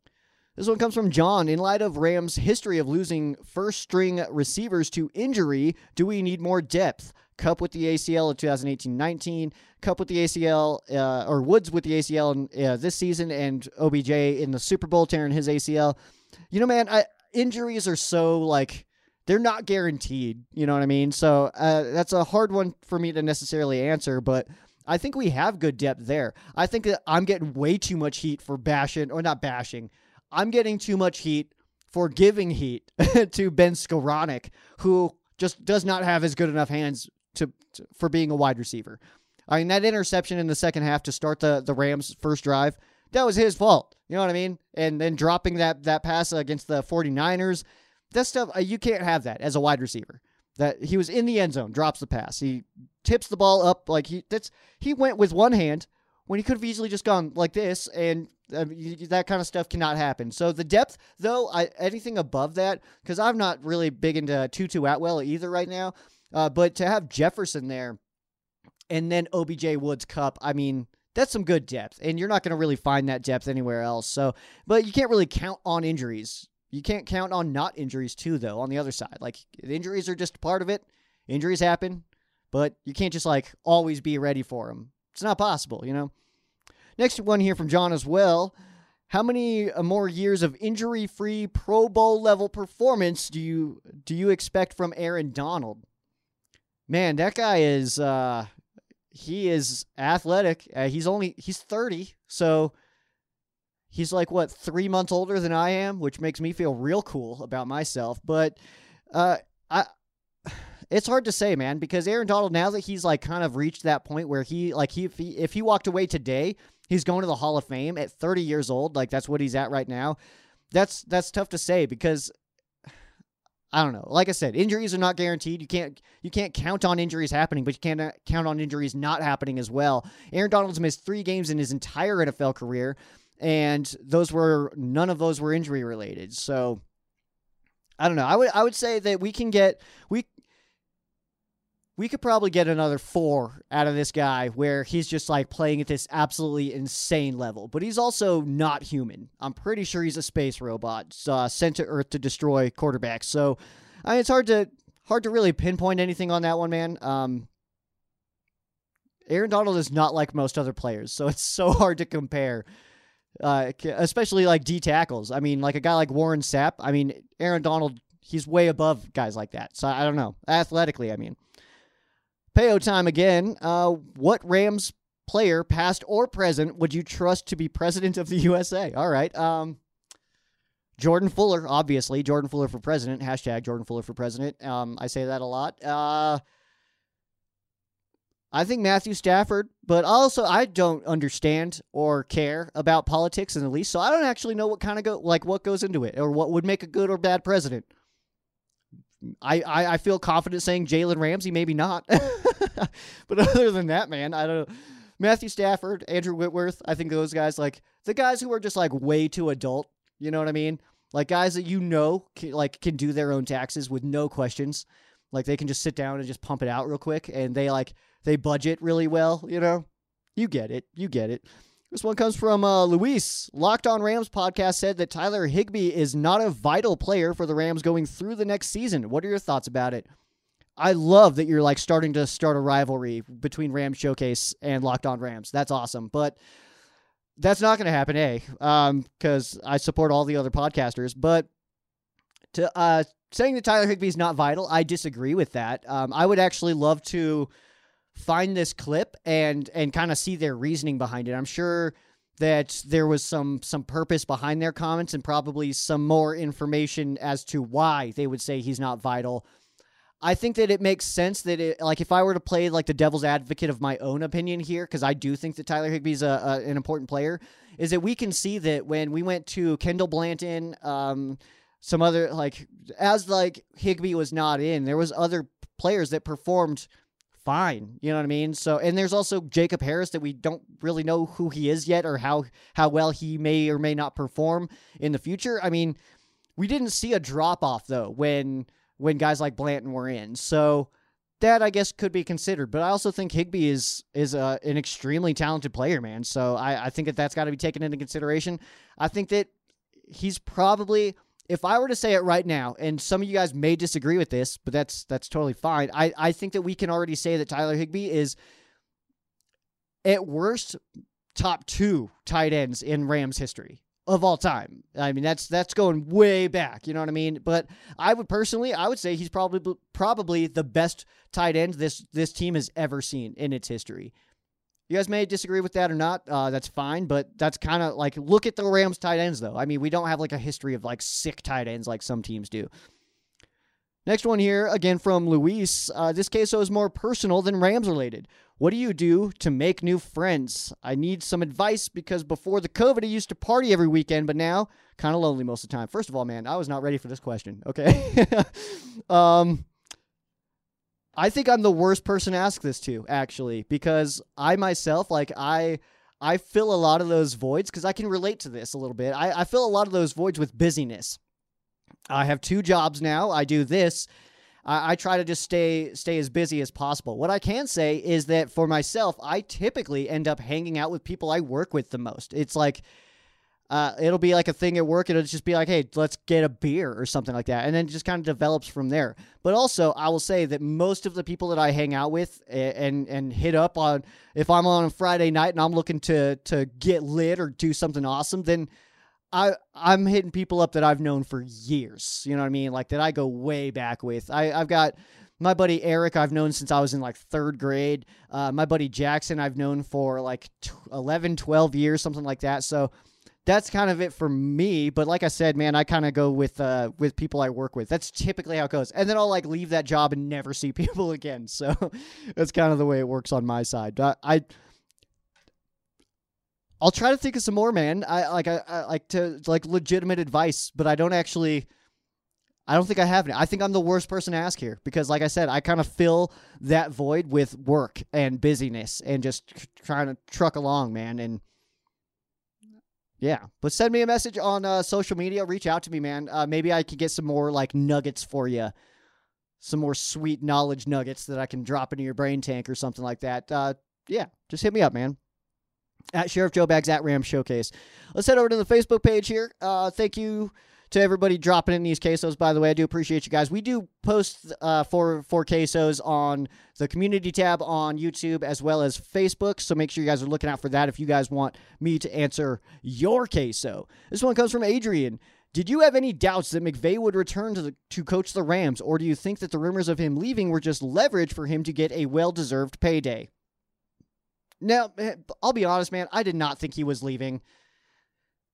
This one comes from John. In light of Rams' history of losing first-string receivers to injury, do we need more depth? Kupp with the A C L in twenty eighteen nineteen, Kupp with the A C L, uh, or Woods with the A C L in, uh, this season, and O B J in the Super Bowl tearing his A C L. You know, man, I, injuries are so, like, they're not guaranteed, you know what I mean? So uh, that's a hard one for me to necessarily answer, but I think we have good depth there. I think that I'm getting way too much heat for bashing, or not bashing, I'm getting too much heat for giving heat to Ben Skowronek, who just does not have as good enough hands To, to, for being a wide receiver. I mean, that interception in the second half to start the, the Rams' first drive, that was his fault. You know what I mean? And then dropping that that pass against the 49ers, that stuff, uh, you can't have that as a wide receiver. That he was in the end zone, drops the pass. He tips the ball up like he that's he went with one hand when he could have easily just gone like this, and uh, that kind of stuff cannot happen. So the depth, though, I, anything above that, because I'm not really big into Tutu Atwell either right now, Uh, but to have Jefferson there and then O B J, Woods, Kupp, I mean, that's some good depth. And you're not going to really find that depth anywhere else. So, but you can't really count on injuries. You can't count on not injuries too, though, on the other side. Like, injuries are just part of it. Injuries happen, but you can't just, like, always be ready for them. It's not possible, you know? Next one here from John as well. How many more years of injury-free Pro Bowl level performance do you do you expect from Aaron Donald? Man, that guy is, uh, he is athletic. Uh, he's only, he's thirty, so he's like, what, three months older than I am, which makes me feel real cool about myself. But uh, I, it's hard to say, man, because Aaron Donald, now that he's, like, kind of reached that point where he, like, he if, he, if he walked away today, he's going to the Hall of Fame at thirty years old. Like, that's what he's at right now. That's, that's tough to say because I don't know. Like I said, injuries are not guaranteed. You can't you can't count on injuries happening, but you can't count on injuries not happening as well. Aaron Donald's missed three games in his entire N F L career, and those were none of those were injury related. So I don't know. I would I would say that we can get we we could probably get another four out of this guy where he's just like playing at this absolutely insane level. But he's also not human. I'm pretty sure he's a space robot uh, sent to Earth to destroy quarterbacks. So I mean, it's hard to hard to really pinpoint anything on that one, man. Um, Aaron Donald is not like most other players, so it's so hard to compare. Uh, especially like D tackles. I mean, like a guy like Warren Sapp. I mean, Aaron Donald, he's way above guys like that. So I don't know. Athletically, I mean. Payo time again. Uh, what Rams player, past or present, would you trust to be president of the U S A? All right. Um, Jordan Fuller, obviously. Jordan Fuller for president. Hashtag Jordan Fuller for president. Um, I say that a lot. Uh, I think Matthew Stafford, but also I don't understand or care about politics in the least, so I don't actually know what kind of go like what goes into it or what would make a good or bad president. I, I, I feel confident saying Jalen Ramsey, maybe not. But other than that, man, I don't know. Matthew Stafford, Andrew Whitworth, I think those guys, like the guys who are just like way too adult, you know what I mean? Like guys that you know can, like can do their own taxes with no questions. Like they can just sit down and just pump it out real quick, and they like they budget really well, you know? You get it. You get it. This one comes from uh, Luis. Locked On Rams podcast said that Tyler Higbee is not a vital player for the Rams going through the next season. What are your thoughts about it? I love that you're like starting to start a rivalry between Rams Showcase and Locked On Rams. That's awesome. But that's not going to happen, A, um, because I support all the other podcasters. But to uh, saying that Tyler Higbee is not vital, I disagree with that. Um, I would actually love to find this clip and and kind of see their reasoning behind it. I'm sure that there was some some purpose behind their comments and probably some more information as to why they would say he's not vital. I think that it makes sense that it, like if I were to play like the devil's advocate of my own opinion here, because I do think that Tyler Higbee's a, a, an important player, is that we can see that when we went to Kendall Blanton, um, some other like as like Higbee was not in, there was other players that performed fine, you know what I mean? So, and there's also Jacob Harris that we don't really know who he is yet or how how well he may or may not perform in the future. I mean, we didn't see a drop off though when when guys like Blanton were in, so that I guess could be considered. But I also think Higbee is is a, an extremely talented player, man. So I, I think that that's got to be taken into consideration. I think that he's probably, if I were to say it right now, and some of you guys may disagree with this, but that's that's totally fine. I, I think that we can already say that Tyler Higbee is, at worst, top two tight ends in Rams history of all time. I mean, that's that's going way back, you know what I mean? But I would personally, I would say he's probably probably the best tight end this this team has ever seen in its history. You guys may disagree with that or not. Uh, that's fine, but that's kind of like, look at the Rams tight ends, though. I mean, we don't have like a history of like sick tight ends like some teams do. Next one here, again from Luis. Uh, this queso is more personal than Rams related. What do you do to make new friends? I need some advice because before the COVID, I used to party every weekend, but now kind of lonely most of the time. First of all, man, I was not ready for this question. Okay. um, I think I'm the worst person to ask this to, actually, because I myself, like, I I fill a lot of those voids, because I can relate to this a little bit. I, I fill a lot of those voids with busyness. I have two jobs now. I do this. I, I try to just stay stay as busy as possible. What I can say is that for myself, I typically end up hanging out with people I work with the most. It's like, Uh, it'll be like a thing at work. It'll just be like, hey, let's get a beer or something like that. And then it just kind of develops from there. But also, I will say that most of the people that I hang out with and and hit up on, if I'm on a Friday night and I'm looking to to get lit or do something awesome, then I, I'm hitting people up that I've known for years. You know what I mean? Like that I go way back with. I, I've got my buddy Eric I've known since I was in like third grade. Uh, my buddy Jackson I've known for like eleven, twelve years, something like that. So that's kind of it for me. But like I said, man, I kind of go with uh, with people I work with. That's typically how it goes. And then I'll like leave that job and never see people again. So that's kind of the way it works on my side. I, I I'll try to think of some more, man. I like I, I like to like legitimate advice, but I don't actually. I don't think I have any. I think I'm the worst person to ask here because, like I said, I kind of fill that void with work and busyness and just tr- trying to truck along, man. And yeah, but send me a message on uh, social media. Reach out to me, man. Uh, maybe I could get some more like nuggets for you, some more sweet knowledge nuggets that I can drop into your brain tank or something like that. Uh, yeah, just hit me up, man. At Sheriff Joe Bags at Rams Showcase. Let's head over to the Facebook page here. Uh, thank you to everybody dropping in these quesos, by the way. I do appreciate you guys. We do post uh, for, for quesos on the community tab on YouTube as well as Facebook, so make sure you guys are looking out for that if you guys want me to answer your queso. This one comes from Adrian. Did you have any doubts that McVay would return to the, to coach the Rams, or do you think that the rumors of him leaving were just leverage for him to get a well-deserved payday? Now, I'll be honest, man, I did not think he was leaving.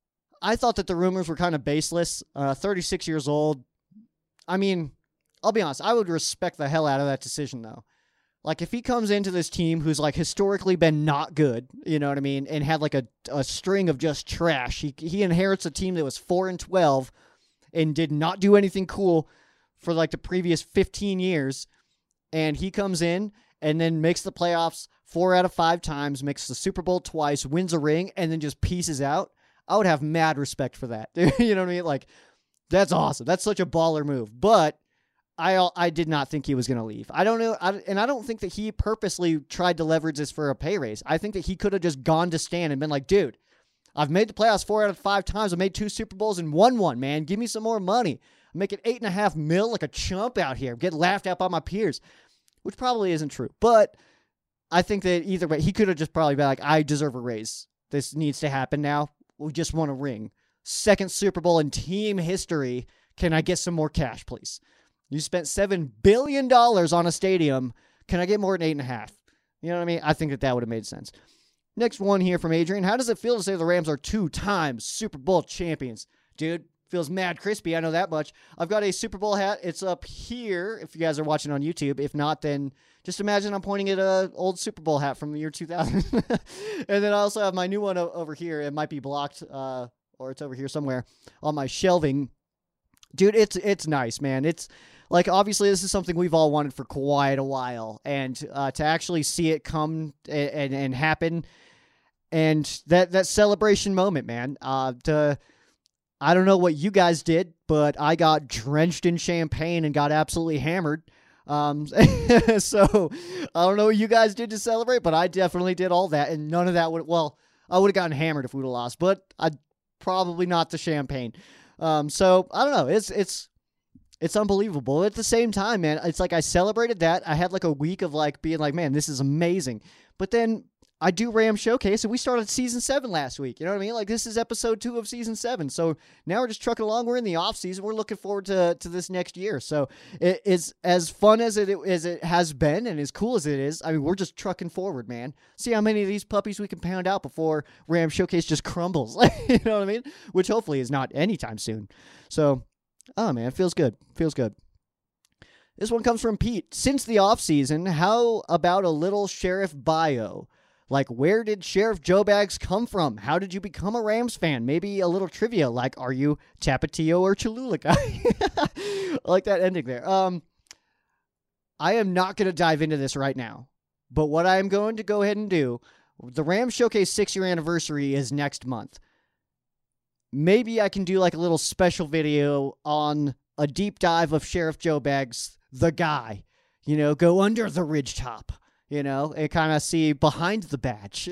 I thought that the rumors were kind of baseless. Uh, thirty-six years old. I mean, I'll be honest. I would respect the hell out of that decision, though. Like, if he comes into this team who's, like, historically been not good, you know what I mean, and had, like, a, a string of just trash. He he inherits a team that was four and twelve and did not do anything cool for, like, the previous fifteen years. And he comes in and then makes the playoffs four out of five times, makes the Super Bowl twice, wins a ring, and then just pieces out. I would have mad respect for that. You know what I mean? Like, that's awesome. That's such a baller move. But I I did not think he was going to leave. I don't know, I, and I don't think that he purposely tried to leverage this for a pay raise. I think that he could have just gone to Stan and been like, dude, I've made the playoffs four out of five times. I made two Super Bowls and won one, man. Give me some more money. I'm making eight and a half mil like a chump out here. Get laughed at by my peers, which probably isn't true. But I think that either way, he could have just probably been like, I deserve a raise. This needs to happen now. We just want a ring. Second Super Bowl in team history. Can I get some more cash, please? You spent seven billion dollars on a stadium. Can I get more than eight and a half? You know what I mean? I think that that would have made sense. Next one here from Adrian. How does it feel to say the Rams are two-time Super Bowl champions? Dude, feels mad crispy. I know that much. I've got a Super Bowl hat. It's up here if you guys are watching on YouTube. If not, then just imagine I'm pointing at an old Super Bowl hat from the year two thousand. And then I also have my new one over here. It might be blocked, uh, or it's over here somewhere on my shelving. Dude, it's it's nice, man. It's like, obviously, this is something we've all wanted for quite a while, and uh, to actually see it come and, and, and happen, and that, that celebration moment, man. Uh, to, I don't know what you guys did, but I got drenched in champagne and got absolutely hammered. Um, so I don't know what you guys did to celebrate, but I definitely did all that, and none of that would, well, I would have gotten hammered if we would have lost, but I probably not the champagne. Um, so I don't know. It's, it's, it's unbelievable. At the same time, man, it's like I celebrated that. I had like a week of like being like, man, this is amazing. But then I do Ram Showcase, and we started season seven last week. You know what I mean? Like, this is episode two of season seven. So now we're just trucking along. We're in the off season. We're looking forward to, to this next year. So it is as fun as it as it has been, and as cool as it is. I mean, we're just trucking forward, man. See how many of these puppies we can pound out before Ram Showcase just crumbles. You know what I mean? Which hopefully is not anytime soon. So, oh man, it feels good. Feels good. This one comes from Pete. Since the off season, how about a little Sheriff bio? Like, where did Sheriff Joe Bags come from? How did you become a Rams fan? Maybe a little trivia, like, are you Tapatio or Cholula guy? I like that ending there. Um, I am not going to dive into this right now, but what I am going to go ahead and do, the Rams Showcase six-year anniversary is next month. Maybe I can do, like, a little special video on a deep dive of Sheriff Joe Bags, the guy. You know, go under the ridgetop. You know, and kind of see behind the badge.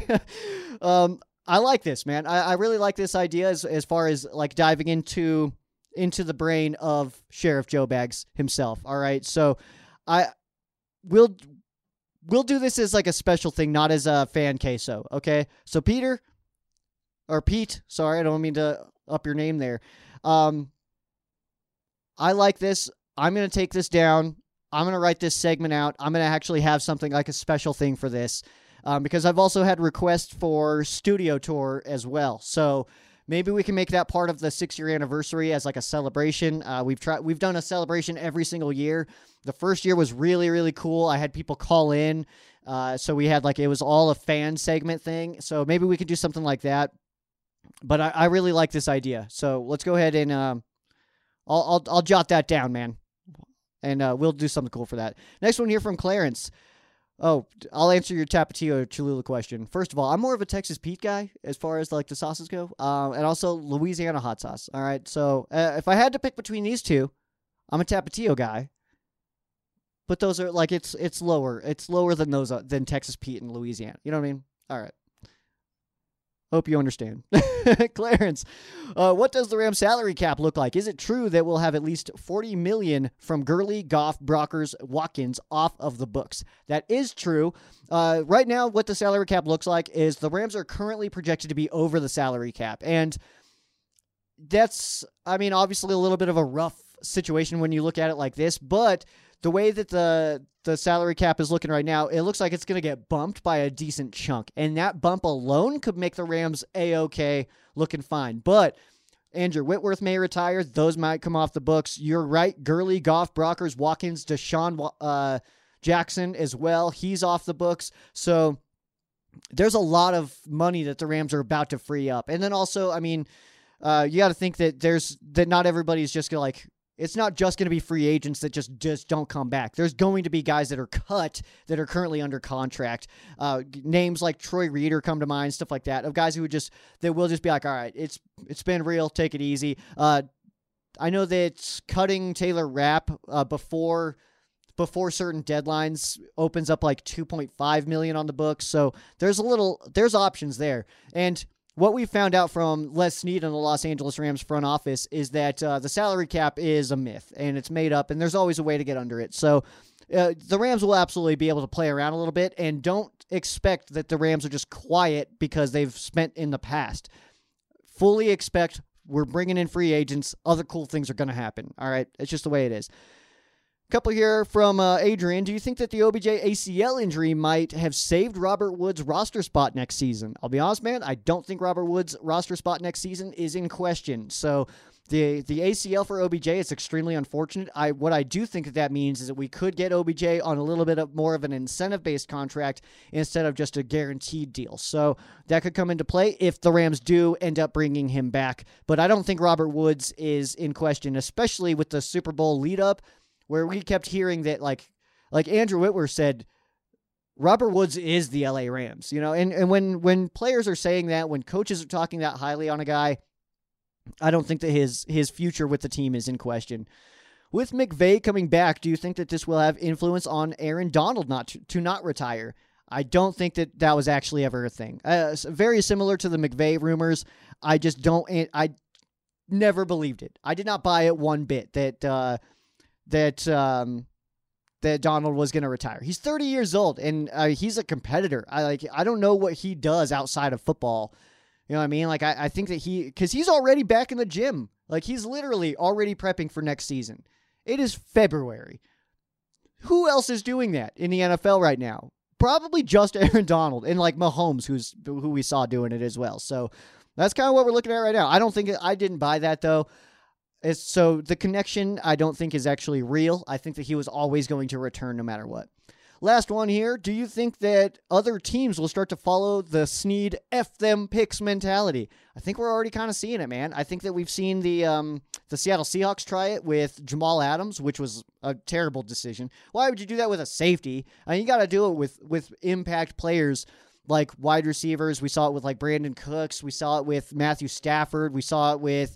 um, I like this, man. I, I really like this idea as as far as like diving into into the brain of Sheriff Joe Bags himself. All right, so I we'll we'll do this as like a special thing, not as a fan queso. Okay, so Peter or Pete, sorry, I don't mean to up your name there. Um, I like this. I'm gonna take this down. I'm going to write this segment out. I'm going to actually have something like a special thing for this um, because I've also had requests for studio tour as well. So maybe we can make that part of the six-year anniversary as like a celebration. Uh, we've tried. We've done a celebration every single year. The first year was really, really cool. I had people call in. Uh, so we had like, it was all a fan segment thing. So maybe we could do something like that. But I, I really like this idea. So let's go ahead and um, I'll, I'll, I'll jot that down, man. And uh, we'll do something cool for that. Next one here from Clarence. Oh, I'll answer your Tapatio Cholula question. First of all, I'm more of a Texas Pete guy as far as like the sauces go, um, and also Louisiana hot sauce. All right, so uh, if I had to pick between these two, I'm a Tapatio guy. But those are like it's it's lower. It's lower than those uh, than Texas Pete and Louisiana. You know what I mean? All right. Hope you understand. Clarence, uh, what does the Rams salary cap look like? Is it true that we'll have at least forty million dollars from Gurley, Goff, Brockers, Watkins off of the books? That is true. Uh, right now, what the salary cap looks like is the Rams are currently projected to be over the salary cap. And that's, I mean, obviously a little bit of a rough situation when you look at it like this, but the way that the the salary cap is looking right now, it looks like it's going to get bumped by a decent chunk. And that bump alone could make the Rams A-okay, looking fine. But Andrew Whitworth may retire. Those might come off the books. You're right. Gurley, Goff, Brockers, Watkins, Deshaun uh, Jackson as well. He's off the books. So there's a lot of money that the Rams are about to free up. And then also, I mean, uh, you got to think that there's that not everybody's just going to like, it's not just going to be free agents that just, just don't come back. There's going to be guys that are cut that are currently under contract. Uh, names like Troy Reeder come to mind, stuff like that, of guys who would just, that will just be like, all right, it's it's been real, take it easy. Uh, I know that cutting Taylor Rapp uh, before before certain deadlines opens up like two point five million dollars on the books. So there's a little, there's options there. And what we found out from Les Snead in the Los Angeles Rams front office is that uh, the salary cap is a myth, and it's made up, and there's always a way to get under it. So uh, the Rams will absolutely be able to play around a little bit, and don't expect that the Rams are just quiet because they've spent in the past. Fully expect we're bringing in free agents. Other cool things are going to happen. All right? It's just the way it is. Couple here from uh, Adrian. Do you think that the O B J A C L injury might have saved Robert Woods' roster spot next season? I'll be honest, man. I don't think Robert Woods' roster spot next season is in question. So the the A C L for O B J is extremely unfortunate. I what I do think that that means is that we could get O B J on a little bit of more of an incentive-based contract instead of just a guaranteed deal. So that could come into play if the Rams do end up bringing him back. But I don't think Robert Woods is in question, especially with the Super Bowl lead-up, where we kept hearing that, like, like Andrew Whitworth said, Robert Woods is the L A Rams, you know, and, and when, when players are saying that, when coaches are talking that highly on a guy, I don't think that his, his future with the team is in question. With McVay coming back, do you think that this will have influence on Aaron Donald not to, to not retire? I don't think that that was actually ever a thing. Uh, very similar to the McVay rumors. I just don't, I never believed it. I did not buy it one bit that, uh, that um, that Donald was going to retire. He's thirty years old, and uh, he's a competitor. I like. I don't know what he does outside of football. You know what I mean? Like, I, I think that he, because he's already back in the gym. Like, he's literally already prepping for next season. It is February. Who else is doing that in the N F L right now? Probably just Aaron Donald and, like, Mahomes, who's who we saw doing it as well. So that's kind of what we're looking at right now. I don't think, I didn't buy that, though. It's, so the connection, I don't think, is actually real. I think that he was always going to return no matter what. Last one here. Do you think that other teams will start to follow the Snead F them picks mentality? I think we're already kind of seeing it, man. I think that we've seen the um, the Seattle Seahawks try it with Jamal Adams, which was a terrible decision. Why would you do that with a safety? I mean, you got to do it with, with impact players like wide receivers. We saw it with like Brandon Cooks. We saw it with Matthew Stafford. We saw it with...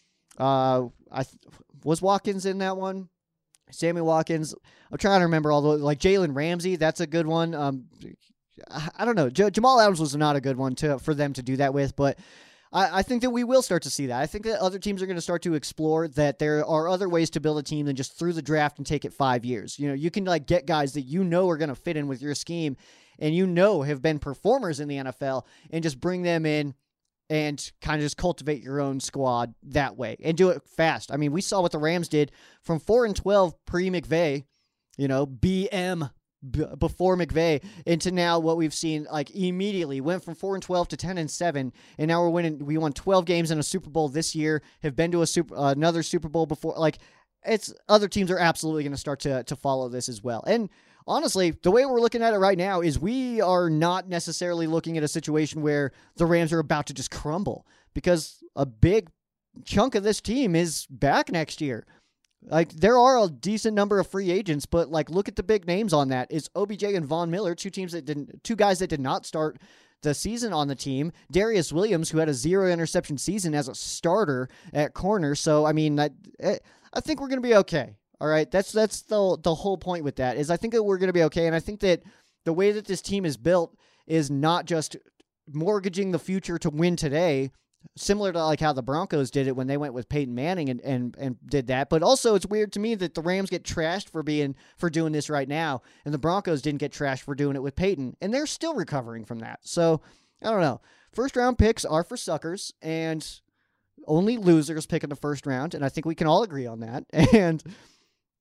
Uh, I th- was Watkins in that one? Sammy Watkins. I'm trying to remember all the, like Jalen Ramsey. That's a good one. Um, I, I don't know. J- Jamal Adams was not a good one to for them to do that with, but I, I think that we will start to see that. I think that other teams are going to start to explore that there are other ways to build a team than just through the draft and take it five years. You know, you can like get guys that you know are going to fit in with your scheme and you know have been performers in the N F L and just bring them in and kind of just cultivate your own squad that way and do it fast. I mean, we saw what the Rams did from four and twelve pre-McVay, you know, B M b- before McVay, into now what we've seen like immediately went from four and twelve to ten and seven, and now we're winning. We won twelve games in a Super Bowl this year. Have been to a super uh, another Super Bowl before. Like, it's other teams are absolutely going to start to to follow this as well. And honestly, the way we're looking at it right now is we are not necessarily looking at a situation where the Rams are about to just crumble, because a big chunk of this team is back next year. Like, there are a decent number of free agents, but like, look at the big names on that. It's O B J and Von Miller, two teams that didn't, two guys that did not start the season on the team. Darius Williams, who had a zero interception season as a starter at corner. So, I mean, I, I think we're going to be okay. All right, that's that's the the whole point with that, is I think that we're going to be okay, and I think that the way that this team is built is not just mortgaging the future to win today, similar to like how the Broncos did it when they went with Peyton Manning and, and, and did that, but also it's weird to me that the Rams get trashed for being for doing this right now, and the Broncos didn't get trashed for doing it with Peyton, and they're still recovering from that. So, I don't know. First round picks are for suckers, and only losers pick in the first round, and I think we can all agree on that, and...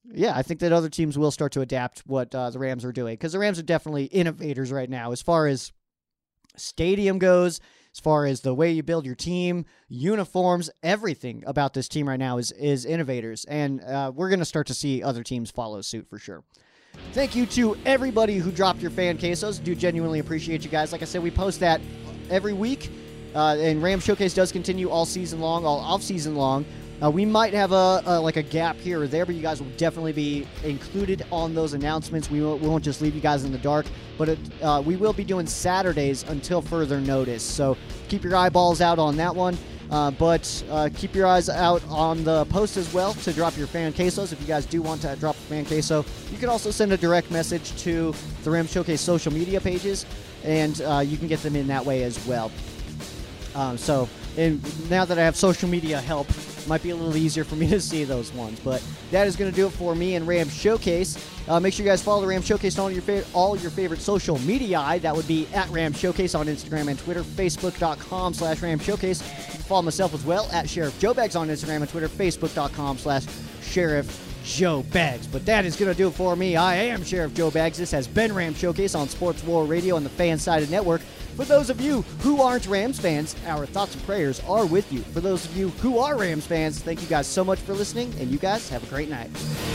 Yeah, I think that other teams will start to adapt what uh, the Rams are doing, because the Rams are definitely innovators right now as far as stadium goes, as far as the way you build your team, uniforms, everything about this team right now is is innovators, and uh, we're going to start to see other teams follow suit for sure. Thank you to everybody who dropped your fan quesos. Do genuinely appreciate you guys. Like I said, we post that every week, uh, and Ram Showcase does continue all season long, all off season long. Uh, we might have a, a like a gap here or there, but you guys will definitely be included on those announcements. We won't, we won't just leave you guys in the dark, but it, uh, we will be doing Saturdays until further notice. So keep your eyeballs out on that one. Uh, but uh, keep your eyes out on the post as well to drop your fan quesos. If you guys do want to drop a fan queso, you can also send a direct message to the Ram Showcase social media pages, and uh, you can get them in that way as well. Um, so, and now that I have social media help, it might be a little easier for me to see those ones. But that is going to do it for me and Ram Showcase. Uh, make sure you guys follow the Ram Showcase on all your fa- all your favorite social media. That would be at Ram Showcase on Instagram and Twitter, facebook.com slash Ram Showcase. You can follow myself as well at Sheriff Joe Bags on Instagram and Twitter, facebook.com slash Sheriff Joe Bags. But that is going to do it for me. I am Sheriff Joe Bags. This has been Ram Showcase on Sports War Radio and the Fan-Sided Network. For those of you who aren't Rams fans, our thoughts and prayers are with you. For those of you who are Rams fans, thank you guys so much for listening, and you guys have a great night.